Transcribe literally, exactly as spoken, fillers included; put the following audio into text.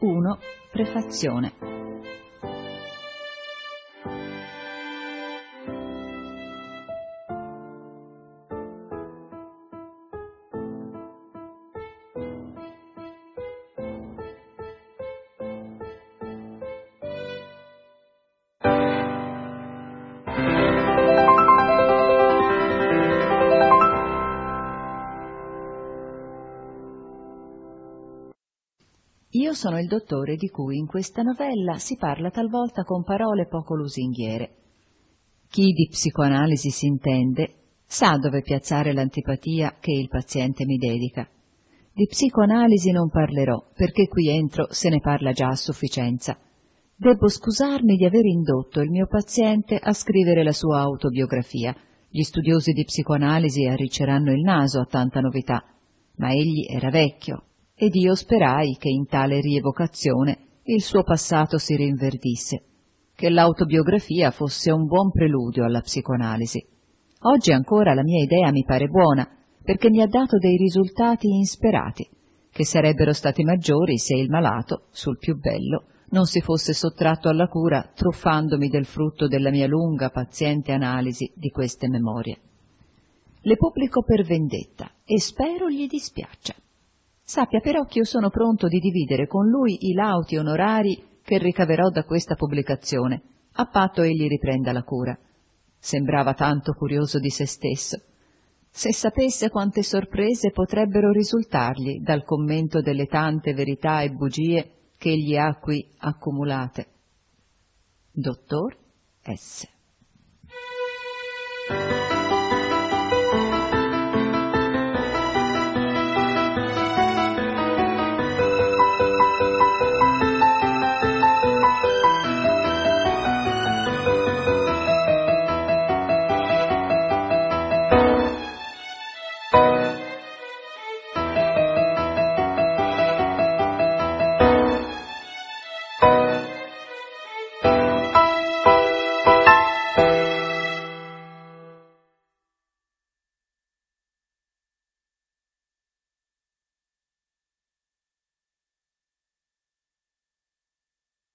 uno. Prefazione. Io sono il dottore di cui in questa novella si parla talvolta con parole poco lusinghiere. Chi di psicoanalisi si intende sa dove piazzare l'antipatia che il paziente mi dedica. Di psicoanalisi non parlerò, perché qui entro se ne parla già a sufficienza. Debbo scusarmi di aver indotto il mio paziente a scrivere la sua autobiografia. Gli studiosi di psicoanalisi arricceranno il naso a tanta novità, ma egli era vecchio, ed io sperai che in tale rievocazione il suo passato si rinverdisse, che l'autobiografia fosse un buon preludio alla psicoanalisi. Oggi ancora la mia idea mi pare buona, perché mi ha dato dei risultati insperati, che sarebbero stati maggiori se il malato, sul più bello, non si fosse sottratto alla cura truffandomi del frutto della mia lunga, paziente analisi di queste memorie. Le pubblico per vendetta e spero gli dispiaccia. Sappia però che io sono pronto di dividere con lui i lauti onorari che ricaverò da questa pubblicazione, a patto egli riprenda la cura. Sembrava tanto curioso di se stesso. Se sapesse quante sorprese potrebbero risultargli dal commento delle tante verità e bugie che egli ha qui accumulate. Dottor S.